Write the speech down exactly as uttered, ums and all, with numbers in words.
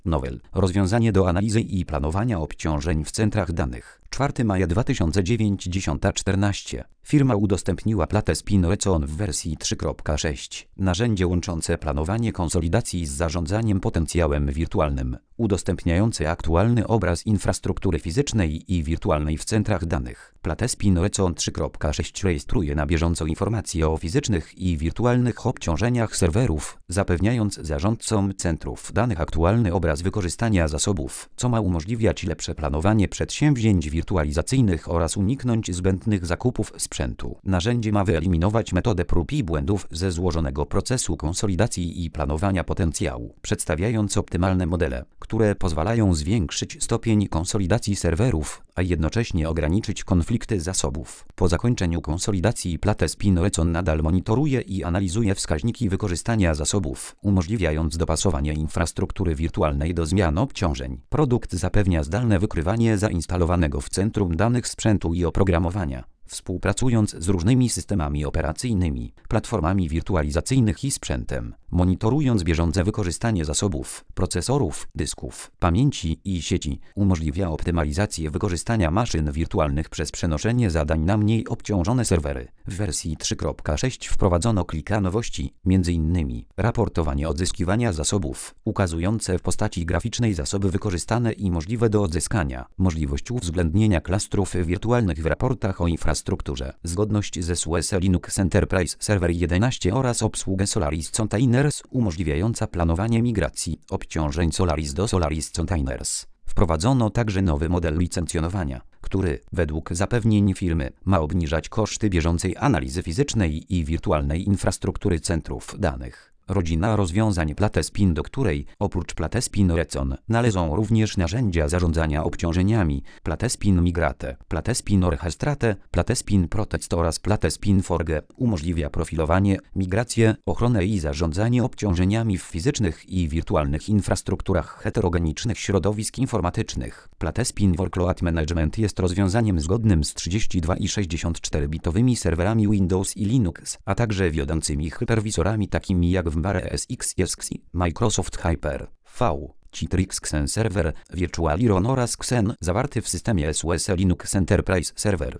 Novell. Rozwiązanie do analizy i planowania obciążeń w centrach danych. czwartego maja dwa tysiące dziewięćdziesiąt czternaście. Firma udostępniła Platespin Recon w wersji trzy kropka sześć. Narzędzie łączące planowanie konsolidacji z zarządzaniem potencjałem wirtualnym, udostępniające aktualny obraz infrastruktury fizycznej i wirtualnej w centrach danych. Platespin Recon trzy kropka sześć rejestruje na bieżąco informacje o fizycznych i wirtualnych obciążeniach serwerów, zapewniając zarządcom centrów danych aktualny obraz wykorzystania zasobów, co ma umożliwiać lepsze planowanie przedsięwzięć wirtualizacyjnych oraz uniknąć zbędnych zakupów sprzętu. Narzędzie ma wyeliminować metodę prób i błędów ze złożonego procesu konsolidacji i planowania potencjału, przedstawiając optymalne modele, które pozwalają zwiększyć stopień konsolidacji serwerów, a jednocześnie ograniczyć konflikty zasobów. Po zakończeniu konsolidacji Platespin Recon nadal monitoruje i analizuje wskaźniki wykorzystania zasobów, umożliwiając dopasowanie infrastruktury wirtualnej do zmian obciążeń. Produkt zapewnia zdalne wykrywanie zainstalowanego w centrum danych sprzętu i oprogramowania, współpracując z różnymi systemami operacyjnymi, platformami wirtualizacyjnych i sprzętem, monitorując bieżące wykorzystanie zasobów, procesorów, dysków, pamięci i sieci, umożliwia optymalizację wykorzystania maszyn wirtualnych przez przenoszenie zadań na mniej obciążone serwery. W wersji trzy kropka sześć wprowadzono kilka nowości, między innymi raportowanie odzyskiwania zasobów, ukazujące w postaci graficznej zasoby wykorzystane i możliwe do odzyskania, możliwość uwzględnienia klastrów wirtualnych w raportach o infrastrukturze, zgodność ze S U S E Linux Enterprise Server jedenaście oraz obsługę Solaris Containers umożliwiająca planowanie migracji obciążeń Solaris do Solaris Containers. Wprowadzono także nowy model licencjonowania, który, według zapewnień firmy, ma obniżać koszty bieżącej analizy fizycznej i wirtualnej infrastruktury centrów danych. Rodzina rozwiązań Platespin, do której, oprócz Platespin Recon, należą również narzędzia zarządzania obciążeniami, Platespin Migrate, Platespin Orchestrate, Platespin Protect oraz Platespin Forge, umożliwia profilowanie, migrację, ochronę i zarządzanie obciążeniami w fizycznych i wirtualnych infrastrukturach heterogenicznych środowisk informatycznych. Platespin Workload Management jest rozwiązaniem zgodnym z trzydzieści dwa i sześćdziesiąt cztery bitowymi serwerami Windows i Linux, a także wiodącymi hyperwizorami takimi jak w Mare S X S X I, Microsoft Hyper-V, Citrix Xen Server, Virtualiron oraz Xen, zawarty w systemie S U S E Linux Enterprise Server.